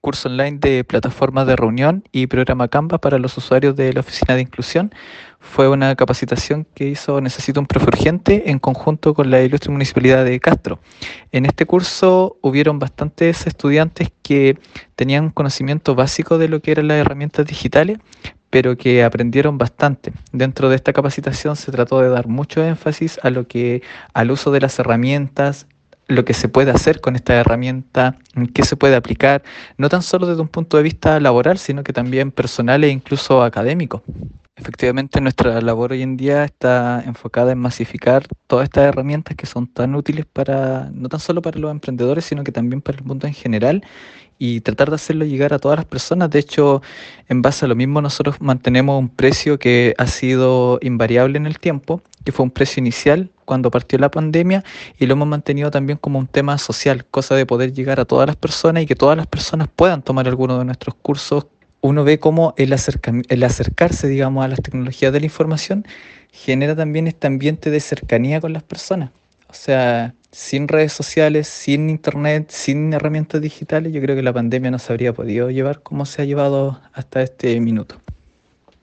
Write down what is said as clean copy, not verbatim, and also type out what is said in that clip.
curso online de plataformas de reunión y programa Canva para los usuarios de la Oficina de Inclusión. Fue una capacitación que hizo Necesito un Profe Urgente en conjunto con la Ilustre Municipalidad de Castro. En este curso hubieron bastantes estudiantes que tenían conocimiento básico de lo que eran las herramientas digitales, pero que aprendieron bastante. Dentro de esta capacitación se trató de dar mucho énfasis al uso de las herramientas, lo que se puede hacer con esta herramienta, qué se puede aplicar, no tan solo desde un punto de vista laboral, sino que también personal e incluso académico. Efectivamente, nuestra labor hoy en día está enfocada en masificar todas estas herramientas que son tan útiles para, no tan solo para los emprendedores, sino que también para el mundo en general y tratar de hacerlo llegar a todas las personas. De hecho, en base a lo mismo, nosotros mantenemos un precio que ha sido invariable en el tiempo, que fue un precio inicial cuando partió la pandemia y lo hemos mantenido también como un tema social, cosa de poder llegar a todas las personas y que todas las personas puedan tomar alguno de nuestros cursos. Uno ve cómo el acercarse, digamos, a las tecnologías de la información genera también este ambiente de cercanía con las personas. O sea, sin redes sociales, sin internet, sin herramientas digitales, yo creo que la pandemia no se habría podido llevar como se ha llevado hasta este minuto.